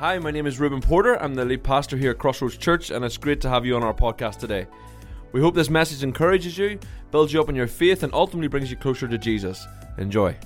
Hi, my name is Ruben Porter. I'm the lead pastor here at Crossroads Church, and it's great to have you on our podcast today. We hope this message encourages you, builds you up in your faith, and ultimately brings you closer to Jesus. Enjoy.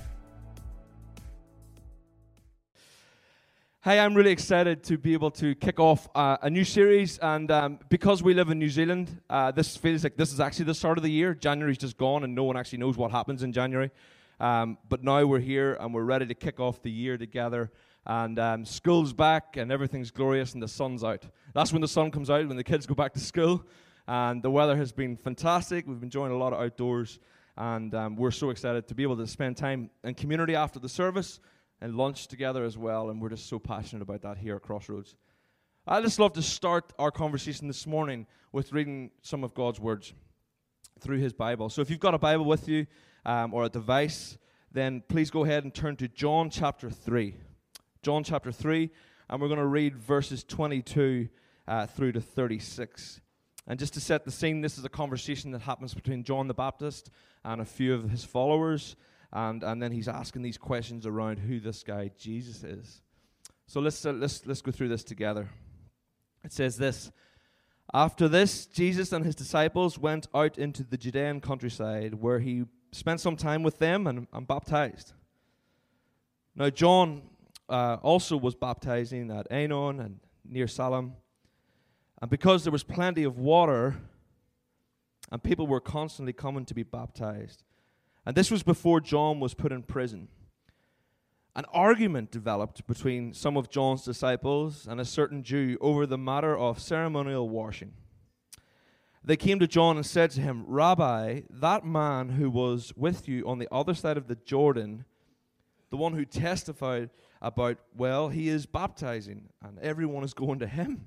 Hey, I'm really excited to be able to kick off a new series, and because we live in New Zealand, this feels like this is actually the start of the year. January's just gone, and no one actually knows what happens in January. But now we're here, and we're ready to kick off the year together. And school's back, and everything's glorious, and the sun's out. That's when the sun comes out, when the kids go back to school. And the weather has been fantastic. We've been enjoying a lot of outdoors, and we're so excited to be able to spend time in community after the service and lunch together as well. And we're just so passionate about that here at Crossroads. I'd just love to start our conversation this morning with reading some of God's words through His Bible. So if you've got a Bible with you or a device, then please go ahead and turn to John chapter 3. John chapter 3, and we're going to read verses 22 through to 36. And just to set the scene, this is a conversation that happens between John the Baptist and a few of his followers, and then he's asking these questions around who this guy Jesus is. So let's go through this together. It says this: After this, Jesus and his disciples went out into the Judean countryside, where he spent some time with them and baptized. Now John also was baptizing at Aenon and near Salem. And because there was plenty of water, and people were constantly coming to be baptized. And this was before John was put in prison. An argument developed between some of John's disciples and a certain Jew over the matter of ceremonial washing. They came to John and said to him, "Rabbi, that man who was with you on the other side of the Jordan, the one who testified about, well, he is baptizing, and everyone is going to him."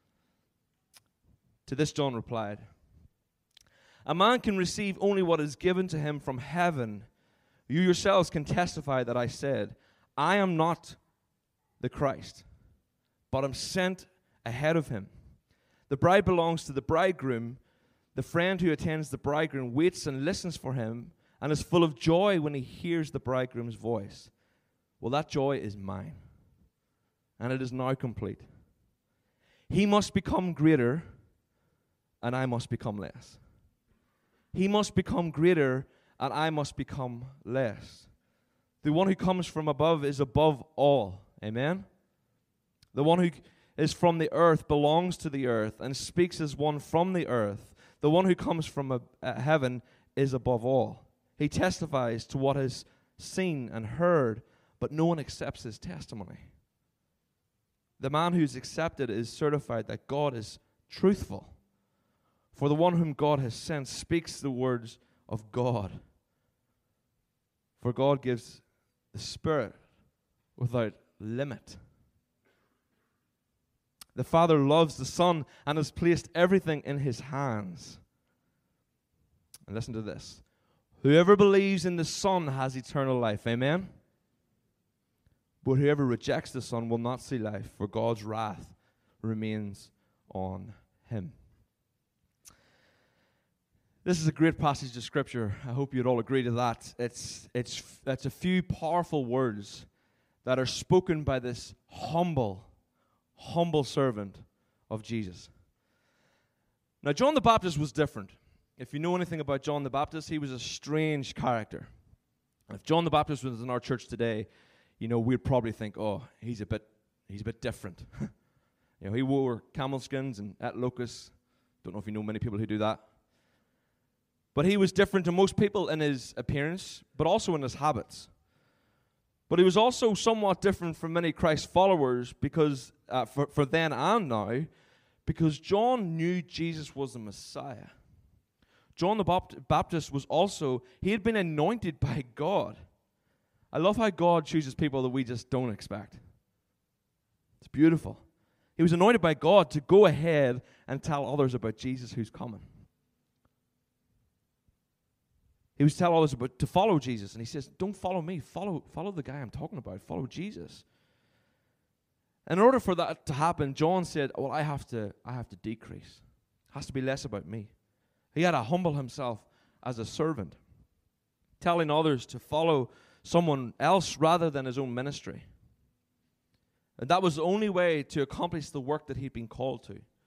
To this John replied, "A man can receive only what is given to him from heaven. You yourselves can testify that I said, I am not the Christ, but am sent ahead of him. The bride belongs to the bridegroom. The friend who attends the bridegroom waits and listens for him, and is full of joy when he hears the bridegroom's voice. Well, that joy is mine, and it is now complete. He must become greater, and I must become less. He must become greater, and I must become less. The one who comes from above is above all." Amen? "The one who is from the earth belongs to the earth, and speaks as one from the earth. The one who comes from heaven is above all. He testifies to what is seen and heard, but no one accepts his testimony. The man who is accepted is certified that God is truthful. For the one whom God has sent speaks the words of God. For God gives the Spirit without limit. The Father loves the Son and has placed everything in his hands." And listen to this: "Whoever believes in the Son has eternal life." Amen? "But whoever rejects the Son will not see life, for God's wrath remains on him." This is a great passage of Scripture. I hope you'd all agree to that. It's a few powerful words that are spoken by this humble servant of Jesus. Now, John the Baptist was different. If you know anything about John the Baptist, he was a strange character. If John the Baptist was in our church today, we'd probably think, oh, he's a bit different. He wore camel skins and ate locusts. Don't know if you know many people who do that. But he was different to most people in his appearance, but also in his habits. But he was also somewhat different from many Christ followers because for then and now, because John knew Jesus was the Messiah. John the Baptist was also, he had been anointed by God. I love how God chooses people that we just don't expect. It's beautiful. He was anointed by God to go ahead and tell others about Jesus who's coming. He was telling others to follow Jesus, and he says, "Don't follow me, follow the guy I'm talking about, follow Jesus." And in order for that to happen, John said, "Well, I have to decrease. It has to be less about me." He had to humble himself as a servant, telling others to follow someone else rather than his own ministry. And that was the only way to accomplish the work that he'd been called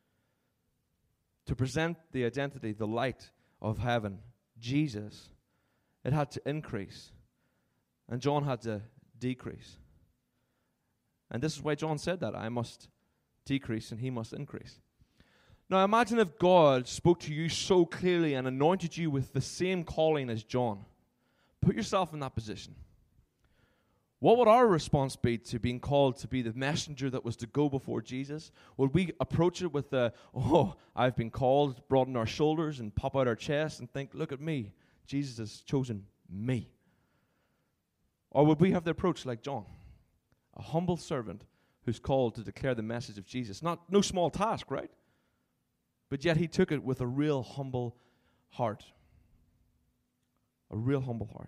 to present the identity, the light of heaven, Jesus. It had to increase, and John had to decrease. And this is why John said that, I must decrease and he must increase. Now imagine if God spoke to you so clearly and anointed you with the same calling as John. Put yourself in that position. What would our response be to being called to be the messenger that was to go before Jesus? Would we approach it with I've been called, broaden our shoulders and pop out our chest and think, look at me, Jesus has chosen me? Or would we have the approach like John, a humble servant who's called to declare the message of Jesus? No small task, right? But yet he took it with a real humble heart. A real humble heart.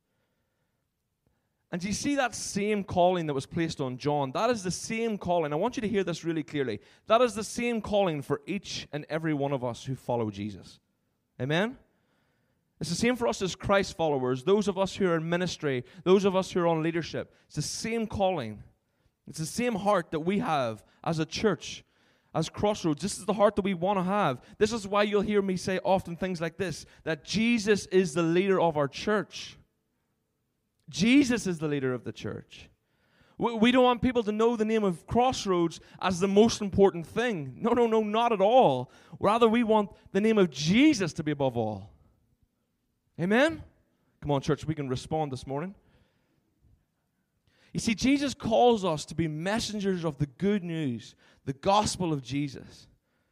And you see that same calling that was placed on John? That is the same calling. I want you to hear this really clearly. That is the same calling for each and every one of us who follow Jesus. Amen? It's the same for us as Christ followers, those of us who are in ministry, those of us who are on leadership. It's the same calling. It's the same heart that we have as a church, as Crossroads. This is the heart that we want to have. This is why you'll hear me say often things like this, that Jesus is the leader of our church. Jesus is the leader of the church. We don't want people to know the name of Crossroads as the most important thing. No, not at all. Rather, we want the name of Jesus to be above all. Amen? Come on, church, we can respond this morning. You see, Jesus calls us to be messengers of the good news, the gospel of Jesus.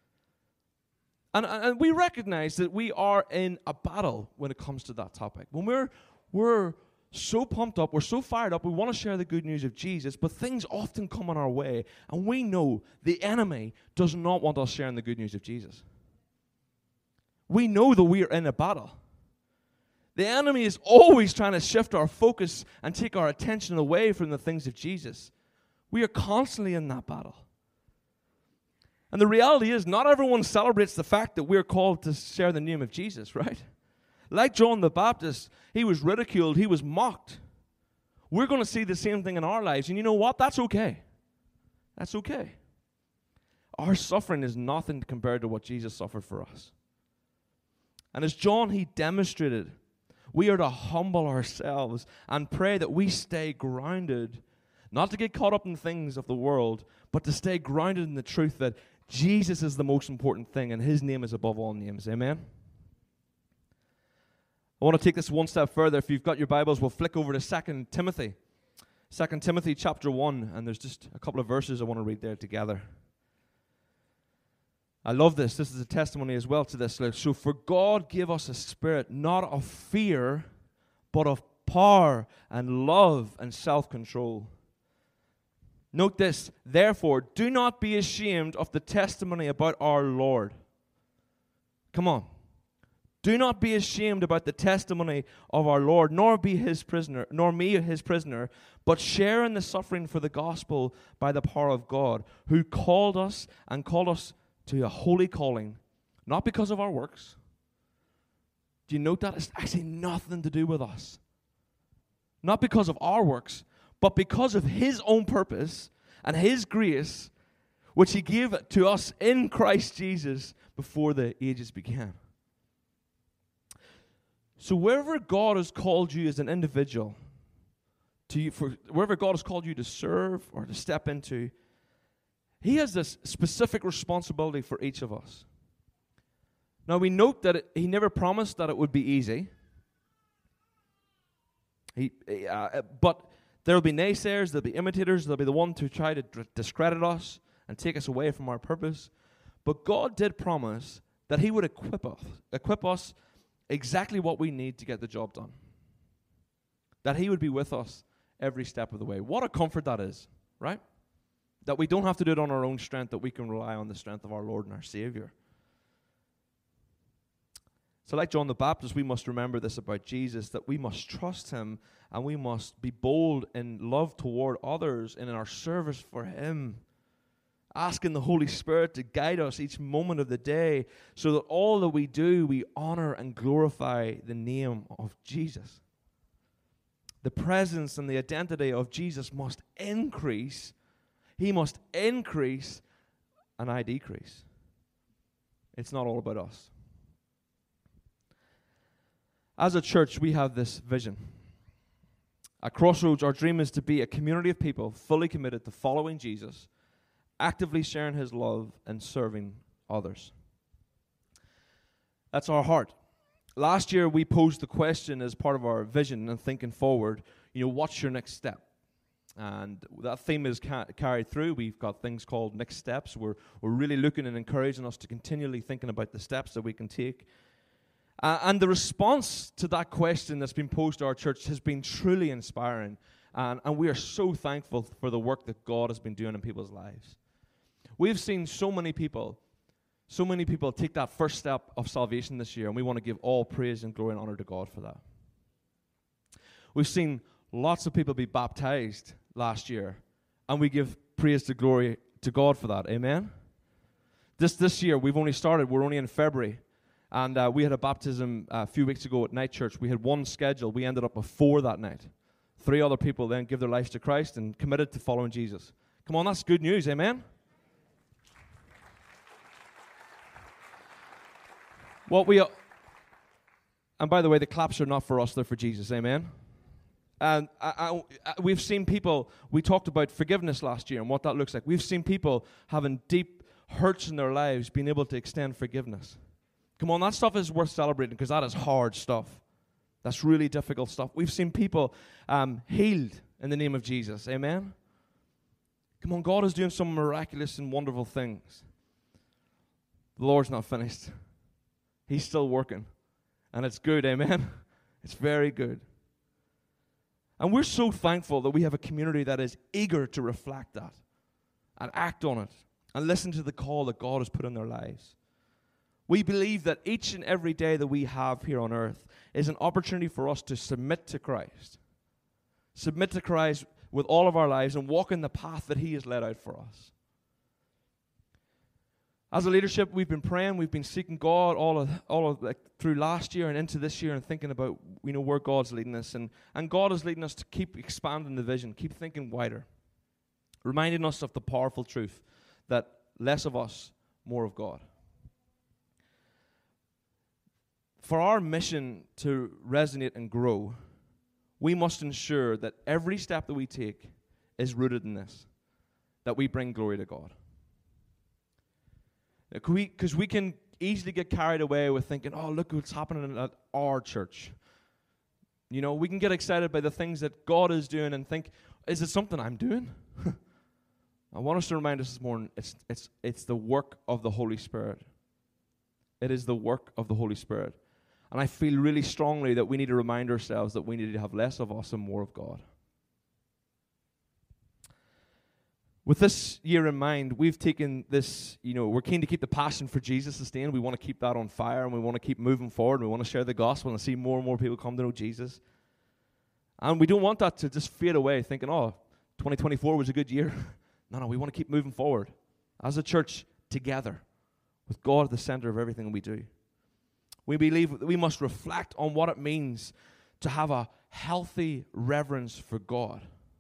And we recognize that we are in a battle when it comes to that topic. When we're so pumped up, we're so fired up, we want to share the good news of Jesus, but things often come on our way, and we know the enemy does not want us sharing the good news of Jesus. We know that we are in a battle. The enemy is always trying to shift our focus and take our attention away from the things of Jesus. We are constantly in that battle. And the reality is, not everyone celebrates the fact that we're called to share the name of Jesus, right? Like John the Baptist, he was ridiculed, he was mocked. We're going to see the same thing in our lives, and you know what? That's okay. That's okay. Our suffering is nothing compared to what Jesus suffered for us. And as John, he demonstrated, we are to humble ourselves and pray that we stay grounded, not to get caught up in things of the world, but to stay grounded in the truth that Jesus is the most important thing and his name is above all names. Amen? I want to take this one step further. If you've got your Bibles, we'll flick over to 2 Timothy. 2 Timothy chapter 1, and there's just a couple of verses I want to read there together. I love this. This is a testimony as well to this. So, for God gave us a spirit not of fear, but of power and love and self-control. Note this, therefore, do not be ashamed of the testimony about our Lord. Come on. Do not be ashamed about the testimony of our Lord, nor be his prisoner, nor me his prisoner, but share in the suffering for the gospel by the power of God, who called us to a holy calling, not because of our works. Do you note that? It's actually nothing to do with us. Not because of our works, but because of his own purpose and his grace, which he gave to us in Christ Jesus before the ages began. So wherever God has called you as an individual, wherever God has called you to serve or to step into, he has this specific responsibility for each of us. Now we note that he never promised that it would be easy. But there will be naysayers, there will be imitators, there will be the one to try to discredit us and take us away from our purpose. But God did promise that he would equip us exactly what we need to get the job done. That he would be with us every step of the way. What a comfort that is, right? That we don't have to do it on our own strength, that we can rely on the strength of our Lord and our Savior. So like John the Baptist, we must remember this about Jesus, that we must trust him and we must be bold in love toward others and in our service for him. Asking the Holy Spirit to guide us each moment of the day so that all that we do, we honor and glorify the name of Jesus. The presence and the identity of Jesus must increase He must increase and I decrease. It's not all about us. As a church, we have this vision. At Crossroads, our dream is to be a community of people fully committed to following Jesus, actively sharing his love, and serving others. That's our heart. Last year, we posed the question as part of our vision and thinking forward, what's your next step? And that theme is carried through. We've got things called next steps. We're really looking and encouraging us to continually thinking about the steps that we can take. And the response to that question that's been posed to our church has been truly inspiring. And we are so thankful for the work that God has been doing in people's lives. We've seen so many people take that first step of salvation this year, and we want to give all praise and glory and honor to God for that. We've seen lots of people be baptized last year, and we give praise to glory to God for that. Amen? This year, we've only started. We're only in February. And we had a baptism a few weeks ago at Night Church. We had one scheduled. We ended up with 4 that night. 3 other people then give their lives to Christ and committed to following Jesus. Come on, that's good news. Amen? And by the way, the claps are not for us. They're for Jesus. Amen? And we've seen people, we talked about forgiveness last year and what that looks like. We've seen people having deep hurts in their lives being able to extend forgiveness. Come on, that stuff is worth celebrating because that is hard stuff. That's really difficult stuff. We've seen people healed in the name of Jesus. Amen? Come on, God is doing some miraculous and wonderful things. The Lord's not finished. He's still working. And it's good, amen? It's very good. And we're so thankful that we have a community that is eager to reflect that and act on it and listen to the call that God has put in their lives. We believe that each and every day that we have here on earth is an opportunity for us to submit to Christ. Submit to Christ with all of our lives and walk in the path that he has laid out for us. As a leadership, we've been praying, we've been seeking God through last year and into this year and thinking about where God's leading us. And God is leading us to keep expanding the vision, keep thinking wider, reminding us of the powerful truth that less of us, more of God. For our mission to resonate and grow, we must ensure that every step that we take is rooted in this, that we bring glory to God. Because we can easily get carried away with thinking, oh, look what's happening at our church. We can get excited by the things that God is doing and think, is it something I'm doing? I want us to remind us this morning, it's the work of the Holy Spirit. It is the work of the Holy Spirit. And I feel really strongly that we need to remind ourselves that we need to have less of us and more of God. With this year in mind, we've taken this, we're keen to keep the passion for Jesus sustained. We want to keep that on fire, and we want to keep moving forward. We want to share the gospel and see more and more people come to know Jesus. And we don't want that to just fade away, thinking, 2024 was a good year. No, we want to keep moving forward as a church together with God at the center of everything we do. We believe that we must reflect on what it means to have a healthy reverence for God.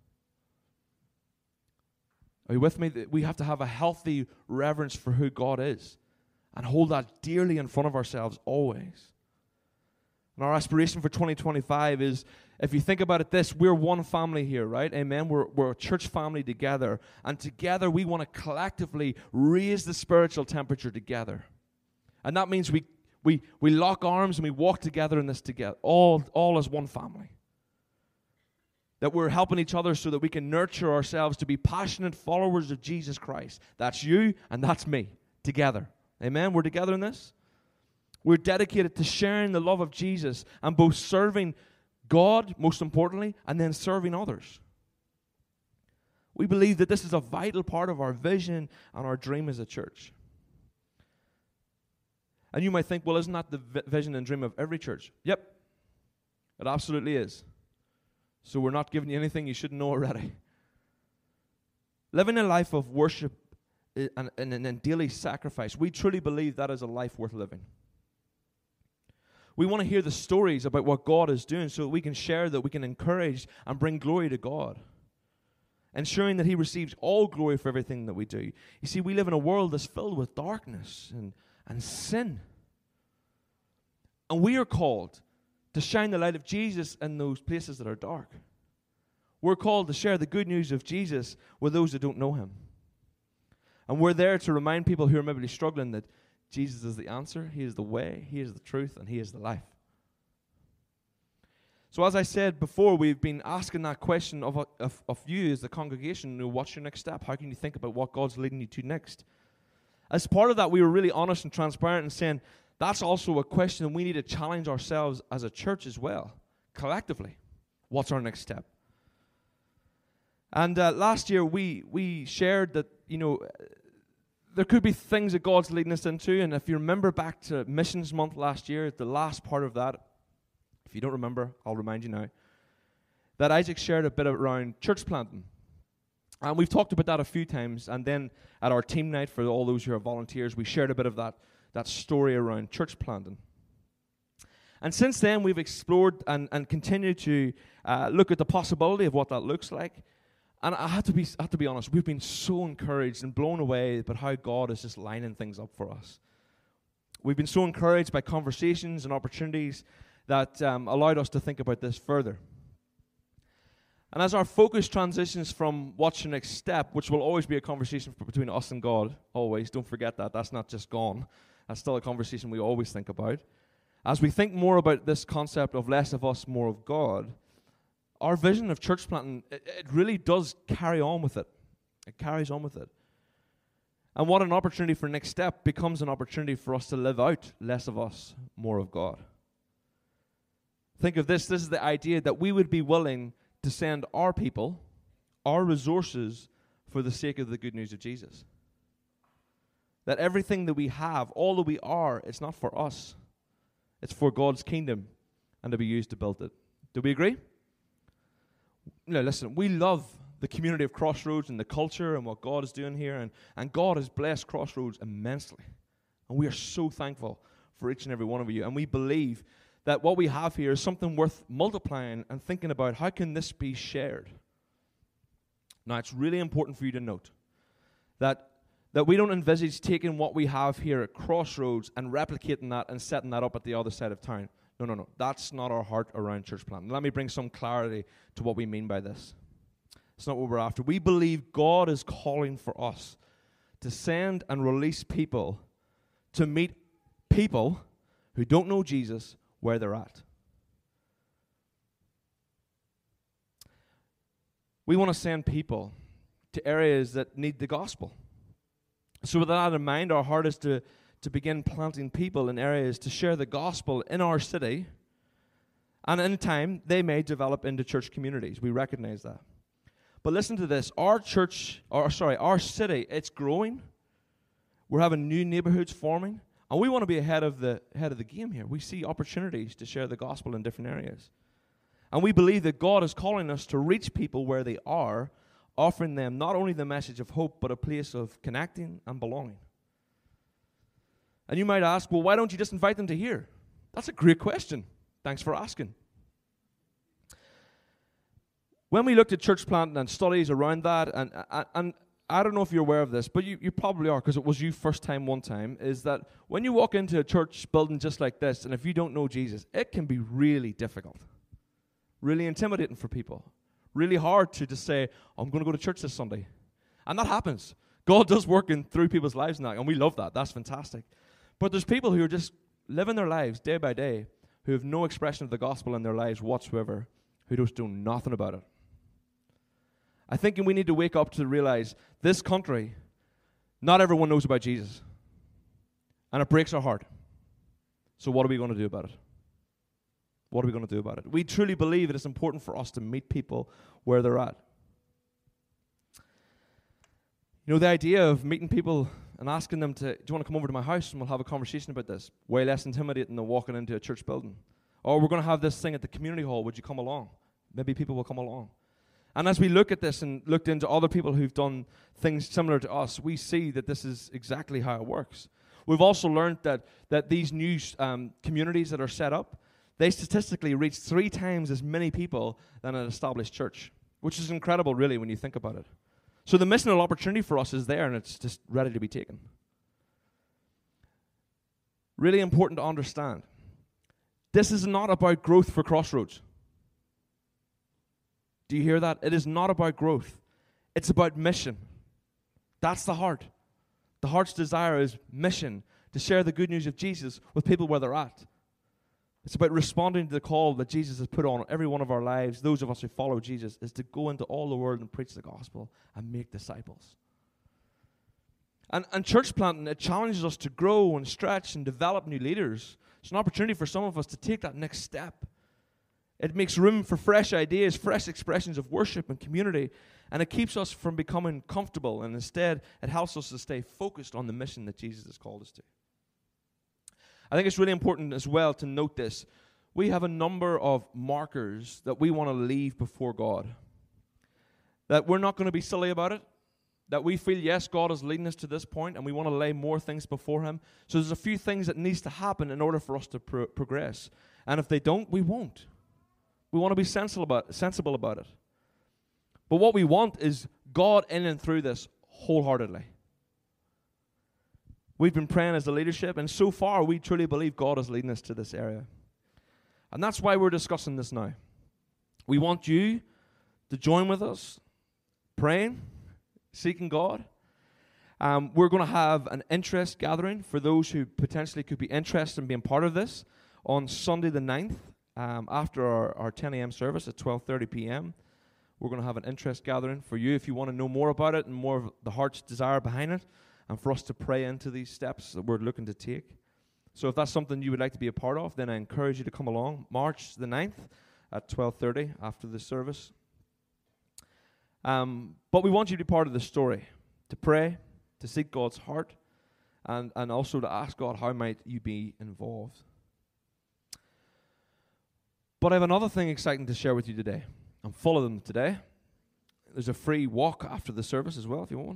Are you with me? We have to have a healthy reverence for who God is and hold that dearly in front of ourselves always. And our aspiration for 2025 is, if you think about it we're one family here, right? Amen? We're a church family together. And together we want to collectively raise the spiritual temperature together. And that means we lock arms and we walk together in this together, all as one family. That we're helping each other so that we can nurture ourselves to be passionate followers of Jesus Christ. That's you and that's me, together. Amen? We're together in this. We're dedicated to sharing the love of Jesus and both serving God, most importantly, and then serving others. We believe that this is a vital part of our vision and our dream as a church. And you might think, well, isn't that the vision and dream of every church? Yep, it absolutely is. So we're not giving you anything you shouldn't know already. Living a life of worship and daily sacrifice, we truly believe that is a life worth living. We want to hear the stories about what God is doing so that we can share, that we can encourage and bring glory to God. ensuring that he receives all glory for everything that we do. You see, we live in a world that's filled with darkness and sin. And we are called to shine the light of Jesus in those places that are dark. We're called to share the good news of Jesus with those that don't know him. And we're there to remind people who are maybe struggling that Jesus is the answer, he is the way, he is the truth, and he is the life. So as I said before, we've been asking that question of you as the congregation, what's your next step? How can you think about what God's leading you to next? As part of that, we were really honest and transparent and saying that's also a question we need to challenge ourselves as a church as well, collectively. What's our next step? And last year we shared that, there could be things that God's leading us into. And if you remember back to Missions Month last year, the last part of that, if you don't remember, I'll remind you now, that Isaac shared a bit around church planting. And we've talked about that a few times. And then at our team night, for all those who are volunteers, we shared a bit of that story around church planting. And since then, we've explored and continued to look at the possibility of what that looks like. And I have to be honest, we've been so encouraged and blown away by how God is just lining things up for us. We've been so encouraged by conversations and opportunities that allowed us to think about this further. And as our focus transitions from what's your next step, which will always be a conversation between us and God, always, don't forget that, that's not just gone. That's still a conversation we always think about. As we think more about this concept of less of us, more of God, our vision of church planting, it really does carry on with it. It carries on with it. And what an opportunity for next step becomes an opportunity for us to live out less of us, more of God. Think of this. This is the idea that we would be willing to send our people, our resources, for the sake of the good news of Jesus. That everything that we have, all that we are, it's not for us. It's for God's kingdom and to be used to build it. Do we agree? Listen, we love the community of Crossroads and the culture and what God is doing here. And God has blessed Crossroads immensely. And we are so thankful for each and every one of you. And we believe that what we have here is something worth multiplying and thinking about how can this be shared. Now, it's really important for you to note that we don't envisage taking what we have here at Crossroads and replicating that and setting that up at the other side of town. No. That's not our heart around church planting. Let me bring some clarity to what we mean by this. It's not what we're after. We believe God is calling for us to send and release people to meet people who don't know Jesus where they're at. We want to send people to areas that need the gospel. So with that in mind, our heart is to begin planting people in areas to share the gospel in our city. And in time, they may develop into church communities. We recognize that. But listen to this. Our city, it's growing. We're having new neighborhoods forming. And we want to be ahead of the game here. We see opportunities to share the gospel in different areas. And we believe that God is calling us to reach people where they are, offering them not only the message of hope, but a place of connecting and belonging. And you might ask, well, why don't you just invite them to here? That's a great question. Thanks for asking. When we looked at church planting and studies around that, and I don't know if you're aware of this, but you probably are because it was you first time one time, is that when you walk into a church building just like this, and if you don't know Jesus, it can be really difficult, really intimidating for people, really hard to just say, I'm going to go to church this Sunday. And that happens. God does work through people's lives now, and we love that. That's fantastic. But there's people who are just living their lives day by day who have no expression of the gospel in their lives whatsoever, who just do nothing about it. I think we need to wake up to realize this country, not everyone knows about Jesus. And it breaks our heart. So what are we going to do about it? What are we going to do about it? We truly believe it is important for us to meet people where they're at. You know, the idea of meeting people and asking them do you want to come over to my house and we'll have a conversation about this? Way less intimidating than walking into a church building. Or we're going to have this thing at the community hall. Would you come along? Maybe people will come along. And as we look at this and looked into other people who've done things similar to us, we see that this is exactly how it works. We've also learned that these new communities that are set up, they statistically reach 3 times as many people than an established church. which is incredible, really, when you think about it. So the missional opportunity for us is there, and it's just ready to be taken. Really important to understand. This is not about growth for Crossroads. Do you hear that? It is not about growth. It's about mission. That's the heart. The heart's desire is mission, to share the good news of Jesus with people where they're at. It's about responding to the call that Jesus has put on every one of our lives, those of us who follow Jesus, is to go into all the world and preach the gospel and make disciples. And church planting, it challenges us to grow and stretch and develop new leaders. It's an opportunity for some of us to take that next step. It makes room for fresh ideas, fresh expressions of worship and community, and it keeps us from becoming comfortable, and instead it helps us to stay focused on the mission that Jesus has called us to. I think it's really important as well to note this. We have a number of markers that we want to leave before God. That we're not going to be silly about it. That we feel, yes, God is leading us to this point, and we want to lay more things before Him. So there's a few things that needs to happen in order for us to progress. And if they don't, we won't. We want to be sensible about it. But what we want is God in and through this wholeheartedly. We've been praying as a leadership, and so far we truly believe God is leading us to this area. And that's why we're discussing this now. We want you to join with us, praying, seeking God. We're going to have an interest gathering for those who potentially could be interested in being part of this on Sunday the 9th, after our 10 a.m. service at 12:30 p.m. We're going to have an interest gathering for you if you want to know more about it and more of the heart's desire behind it, and for us to pray into these steps that we're looking to take. So if that's something you would like to be a part of, then I encourage you to come along March the 9th at 12:30 after the service. But we want you to be part of the story, to pray, to seek God's heart, and also to ask God, how might you be involved? But I have another thing exciting to share with you today. I'm full of them today. There's a free walk after the service as well, if you want one.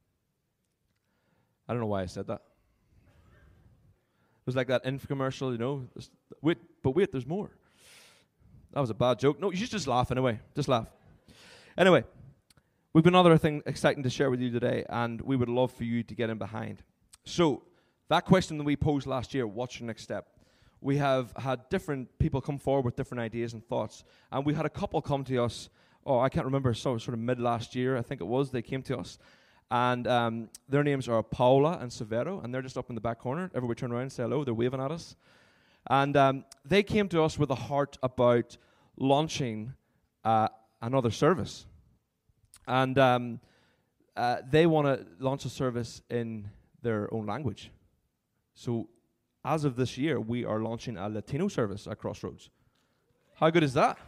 I don't know why I said that. It was like that infomercial, you know. Wait, there's more. That was a bad joke. No, you should just laugh anyway. Just laugh. Anyway, we've got another thing exciting to share with you today, and we would love for you to get in behind. So, that question that we posed last year, what's your next step? We have had different people come forward with different ideas and thoughts, and we had a couple come to us, I can't remember, sort of mid last year, I think it was, they came to us, and their names are Paula and Severo, and they're just up in the back corner. Everybody turn around and say hello, they're waving at us. And they came to us with a heart about launching another service. And they want to launch a service in their own language. So as of this year, we are launching a Latino service at Crossroads. How good is that?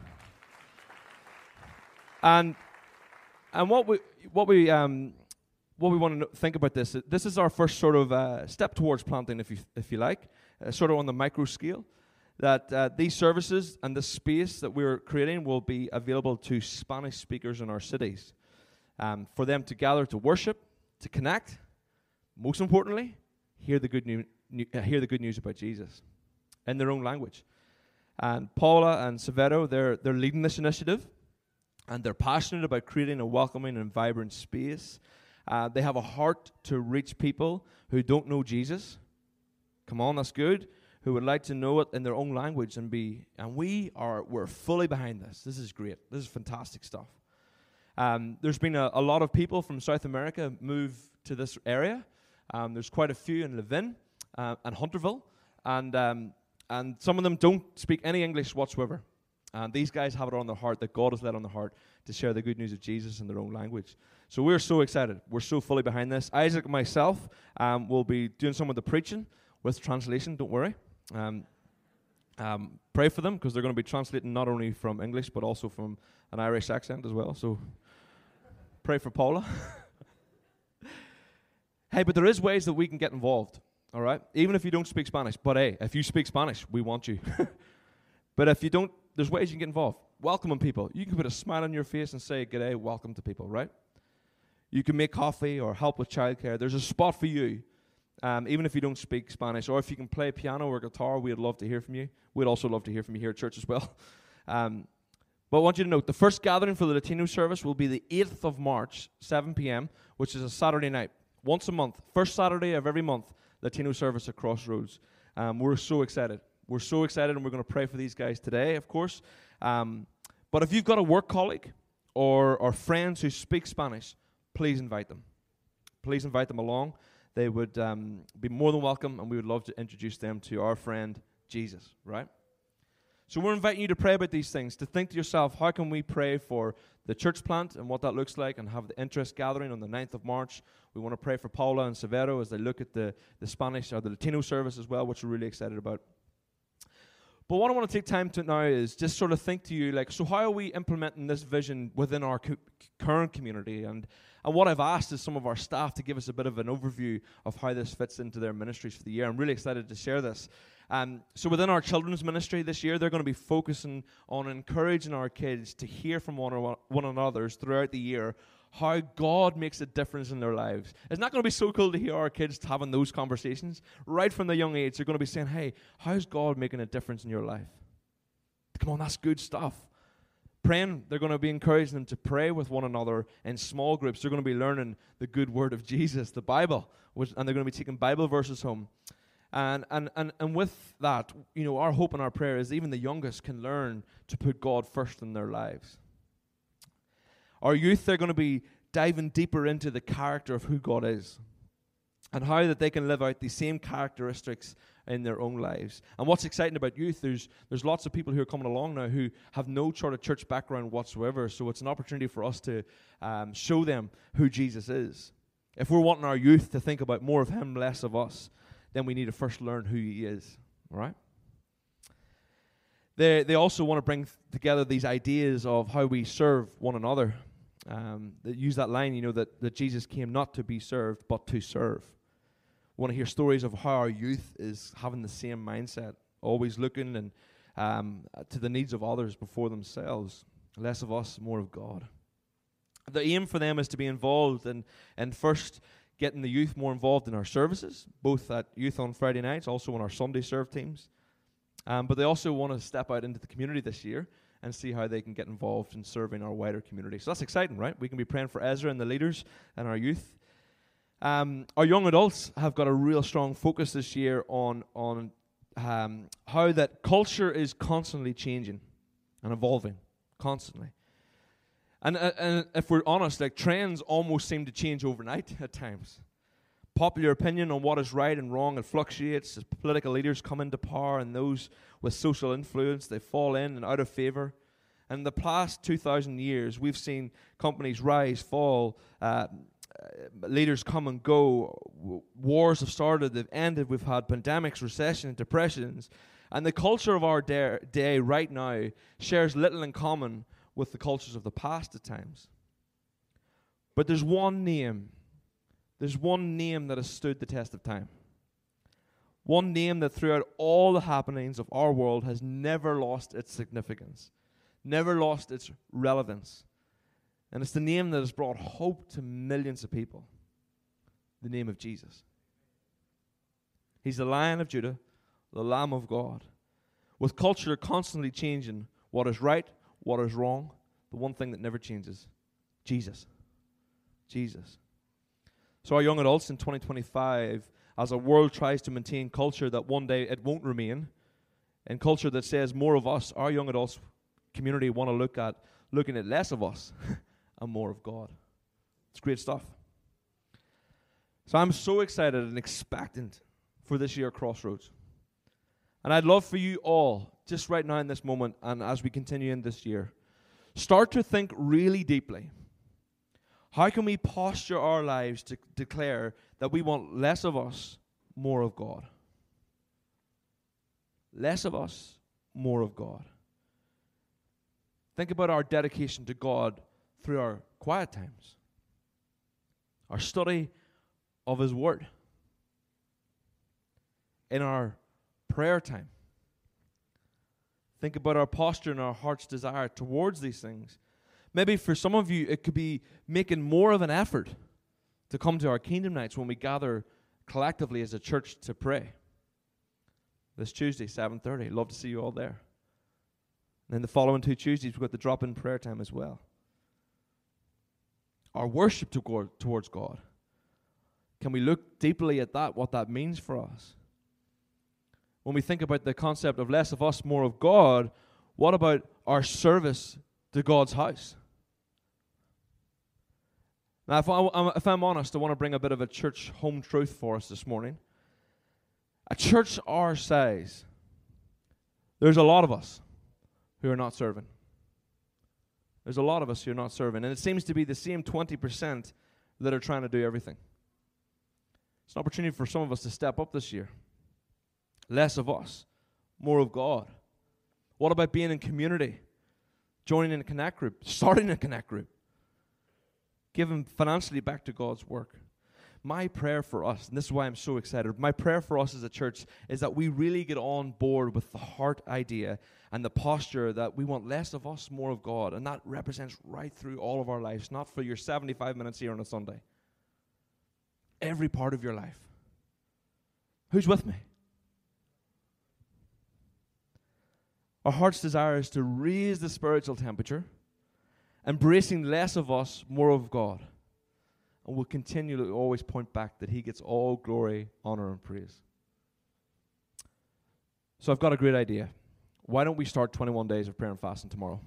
And what we want to think about this is our first sort of step towards planting, if you like, sort of on the micro scale. That these services and the space that we're creating will be available to Spanish speakers in our cities, for them to gather to worship, to connect, most importantly, hear the good news about Jesus in their own language. And Paula and Severo, they're leading this initiative, and they're passionate about creating a welcoming and vibrant space. They have a heart to reach people who don't know Jesus. Come on, that's good. Who would like to know it in their own language we're fully behind this. This is great. This is fantastic stuff. There's been a lot of people from South America move to this area. There's quite a few in Levin and Hunterville, and some of them don't speak any English whatsoever. And these guys have it on their heart that God has led on their heart to share the good news of Jesus in their own language. So we're so excited. We're so fully behind this. Isaac and myself will be doing some of the preaching with translation. Don't worry. Pray for them, because they're going to be translating not only from English but also from an Irish accent as well. So pray for Paula. Hey, but there is ways that we can get involved. All right, even if you don't speak Spanish. But hey, if you speak Spanish, we want you. But if you don't, there's ways you can get involved. Welcoming people. You can put a smile on your face and say, "G'day, welcome to people." Right? You can make coffee or help with childcare. There's a spot for you. Even if you don't speak Spanish, or if you can play piano or guitar, we'd love to hear from you. We'd also love to hear from you here at church as well. But I want you to note, the first gathering for the Latino service will be the 8th of March, 7 p.m., which is a Saturday night. Once a month, first Saturday of every month, Latino service at Crossroads. We're so excited. We're so excited, and we're going to pray for these guys today, of course. But if you've got a work colleague or friends who speak Spanish, please invite them. Please invite them along. They would be more than welcome, and we would love to introduce them to our friend Jesus, right? So we're inviting you to pray about these things, to think to yourself, how can we pray for the church plant and what that looks like, and have the interest gathering on the 9th of March. We want to pray for Paula and Severo as they look at the Spanish or the Latino service as well, which we're really excited about. But what I want to take time to now is just sort of think to you, like, so how are we implementing this vision within our current community? And what I've asked is some of our staff to give us a bit of an overview of how this fits into their ministries for the year. I'm really excited to share this. So within our children's ministry this year, they're going to be focusing on encouraging our kids to hear from one another throughout the year how God makes a difference in their lives. It's not going to be so cool to hear our kids having those conversations. Right from the young age, they're going to be saying, hey, how's God making a difference in your life? Come on, that's good stuff. Praying, they're going to be encouraging them to pray with one another in small groups. They're going to be learning the good word of Jesus, the Bible, and they're going to be taking Bible verses home. And with that, you know, our hope and our prayer is even the youngest can learn to put God first in their lives. Our youth, they're going to be diving deeper into the character of who God is and how that they can live out these same characteristics in their own lives. And what's exciting about youth, there's lots of people who are coming along now who have no sort of church background whatsoever, so it's an opportunity for us to show them who Jesus is. If we're wanting our youth to think about more of Him, less of us, then we need to first learn who He is, all right? They also want to bring together these ideas of how we serve one another. They use that line, you know, that Jesus came not to be served, but to serve. We want to hear stories of how our youth is having the same mindset, always looking and to the needs of others before themselves. Less of us, more of God. The aim for them is to be involved in first getting the youth more involved in our services, both at youth on Friday nights, also on our Sunday serve teams. But they also want to step out into the community this year and see how they can get involved in serving our wider community. So that's exciting, right? We can be praying for Ezra and the leaders and our youth. Our young adults have got a real strong focus this year on how that culture is constantly changing and evolving, constantly. And if we're honest, like, trends almost seem to change overnight at times. Popular opinion on what is right and wrong, it fluctuates as political leaders come into power, and those with social influence, they fall in and out of favor. And in the past 2,000 years, we've seen companies rise, fall, leaders come and go. Wars have started, they've ended. We've had pandemics, recessions, depressions. And the culture of our day right now shares little in common with the cultures of the past at times. But there's one name that has stood the test of time. One name that throughout all the happenings of our world has never lost its significance, never lost its relevance. And it's the name that has brought hope to millions of people. The name of Jesus. He's the Lion of Judah, the Lamb of God. With culture constantly changing what is right, what is wrong, the one thing that never changes, Jesus. Jesus. So our young adults in 2025, as a world tries to maintain culture that one day it won't remain, and culture that says more of us, our young adults community want to looking at less of us and more of God. It's great stuff. So I'm so excited and expectant for this year at Crossroads. And I'd love for you all, just right now in this moment, and as we continue in this year, start to think really deeply. How can we posture our lives to declare that we want less of us, more of God? Less of us, more of God. Think about our dedication to God through our quiet times, our study of His Word, in our prayer time. Think about our posture and our heart's desire towards these things. Maybe for some of you, it could be making more of an effort to come to our Kingdom Nights when we gather collectively as a church to pray. This Tuesday, 7:30. Love to see you all there. And then the following 2 Tuesdays, we've got the drop-in prayer time as well. Our worship towards God. Can we look deeply at that, what that means for us? When we think about the concept of less of us, more of God, what about our service to God's house? Now, if I'm honest, I want to bring a bit of a church home truth for us this morning. A church our size, there's a lot of us who are not serving. There's a lot of us who are not serving. And it seems to be the same 20% that are trying to do everything. It's an opportunity for some of us to step up this year. Less of us, more of God. What about being in community? Joining in a connect group, starting a connect group. Giving financially back to God's work. My prayer for us, and this is why I'm so excited, my prayer for us as a church is that we really get on board with the heart idea and the posture that we want less of us, more of God. And that represents right through all of our lives, not for your 75 minutes here on a Sunday. Every part of your life. Who's with me? Our heart's desire is to raise the spiritual temperature, embracing less of us, more of God. And we'll continue to always point back that He gets all glory, honor, and praise. So I've got a great idea. Why don't we start 21 days of prayer and fasting tomorrow?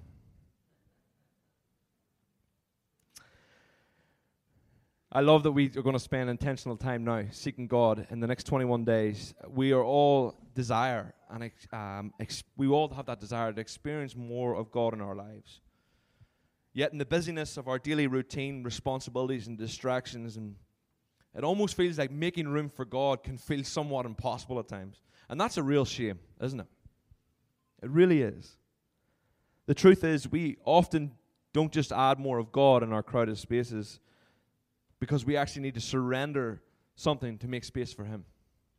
I love that we are going to spend intentional time now seeking God in the next 21 days. We are all desire, and we all have that desire to experience more of God in our lives. Yet in the busyness of our daily routine, responsibilities and distractions, and it almost feels like making room for God can feel somewhat impossible at times. And that's a real shame, isn't it? It really is. The truth is, we often don't just add more of God in our crowded spaces because we actually need to surrender something to make space for Him.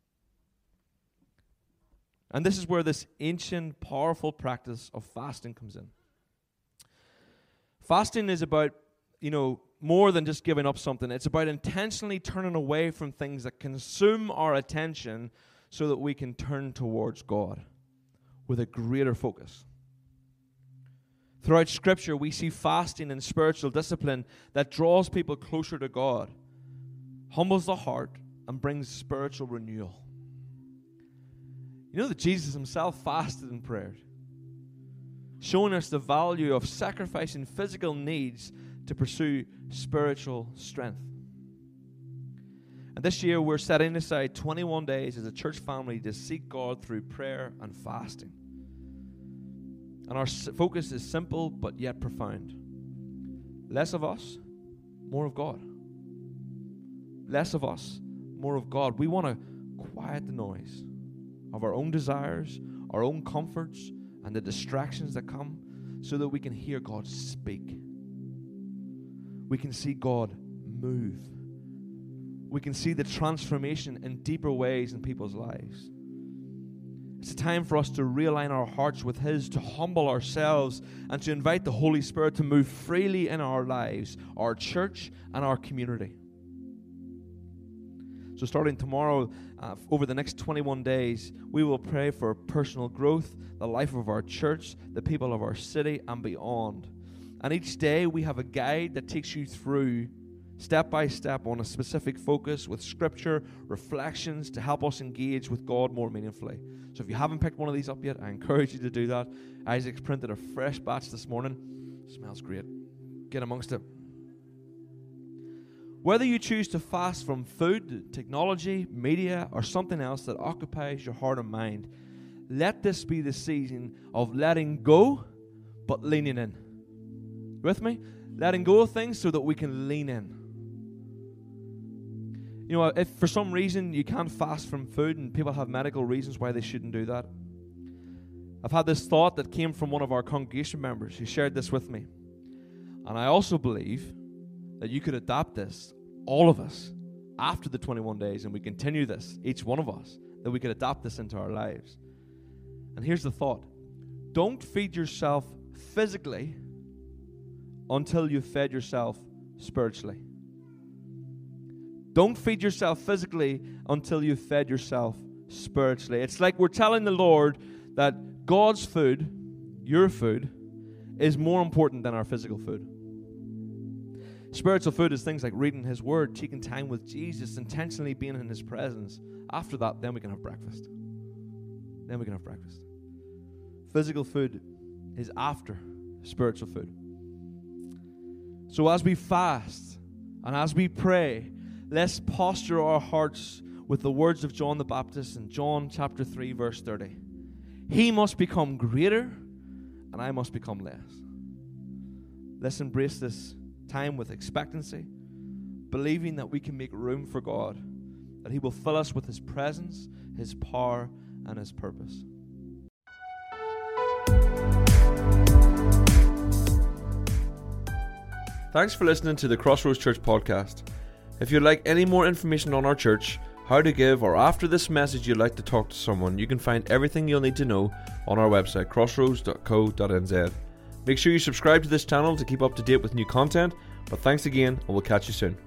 And this is where this ancient, powerful practice of fasting comes in. Fasting is about, more than just giving up something. It's about intentionally turning away from things that consume our attention so that we can turn towards God with a greater focus. Throughout Scripture, we see fasting and spiritual discipline that draws people closer to God, humbles the heart, and brings spiritual renewal. You know that Jesus Himself fasted and prayed, showing us the value of sacrificing physical needs to pursue spiritual strength. And this year, we're setting aside 21 days as a church family to seek God through prayer and fasting. And our focus is simple but yet profound. Less of us, more of God. Less of us, more of God. We want to quiet the noise of our own desires, our own comforts, and the distractions that come so that we can hear God speak. We can see God move. We can see the transformation in deeper ways in people's lives. It's a time for us to realign our hearts with His, to humble ourselves, and to invite the Holy Spirit to move freely in our lives, our church, and our community. So starting tomorrow, over the next 21 days, we will pray for personal growth, the life of our church, the people of our city, and beyond. And each day we have a guide that takes you through step by step on a specific focus with scripture, reflections to help us engage with God more meaningfully. So if you haven't picked one of these up yet, I encourage you to do that. Isaac's printed a fresh batch this morning. Smells great. Get amongst it. Whether you choose to fast from food, technology, media, or something else that occupies your heart and mind, let this be the season of letting go, but leaning in. With me? Letting go of things so that we can lean in. You know, if for some reason you can't fast from food and people have medical reasons why they shouldn't do that, I've had this thought that came from one of our congregation members who shared this with me. And I also believe that you could adapt this, all of us, after the 21 days, and we continue this, each one of us, that we could adapt this into our lives. And here's the thought. Don't feed yourself physically until you've fed yourself spiritually. Don't feed yourself physically until you've fed yourself spiritually. It's like we're telling the Lord that God's food your food, is more important than our physical food. Spiritual food is things like reading His Word, taking time with Jesus, intentionally being in His presence. After that, then we can have breakfast. Physical food is after spiritual food. So as we fast and as we pray, let's posture our hearts with the words of John the Baptist in John chapter 3, verse 30. He must become greater, and I must become less. Let's embrace this time with expectancy, believing that we can make room for God, that He will fill us with His presence, His power, and His purpose. Thanks for listening to the Crossroads Church podcast. If you'd like any more information on our church, how to give, or after this message you'd like to talk to someone, you can find everything you'll need to know on our website, crossroads.co.nz. Make sure you subscribe to this channel to keep up to date with new content, but thanks again, and we'll catch you soon.